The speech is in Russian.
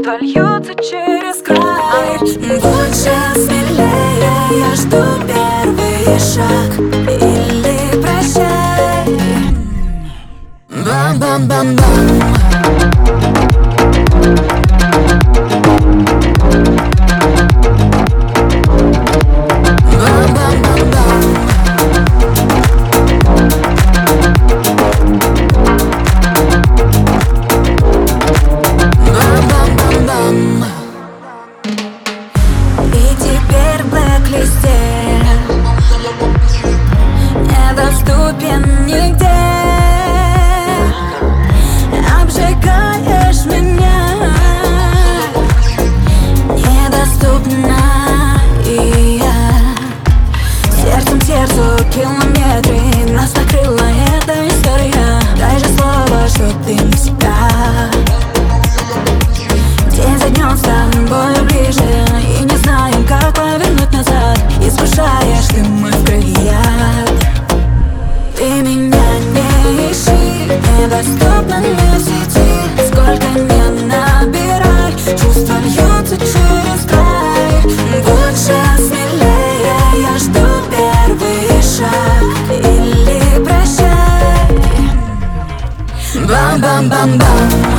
чувства льются через край. Больше, смелее, я жду первый шаг. Или прощай. Бам-бам-бам-бам. И теперь в блэк-листе недоступен нигде. Обжигаешь меня, недоступна и я. Сердцем к сердцу километры, нас накрыла эта история. Дай же слово, что ты навсегда. День за днем с тобою ближе, и не знаем, как повернуть назад. Искушаешь ты мой в крови яд. Ты меня не ищи, недоступна мне в сети. Сколько не набирай, чувства льются через край. Больше, смелее, я жду первый шаг. Или прощай. Бам-бам-бам-бам.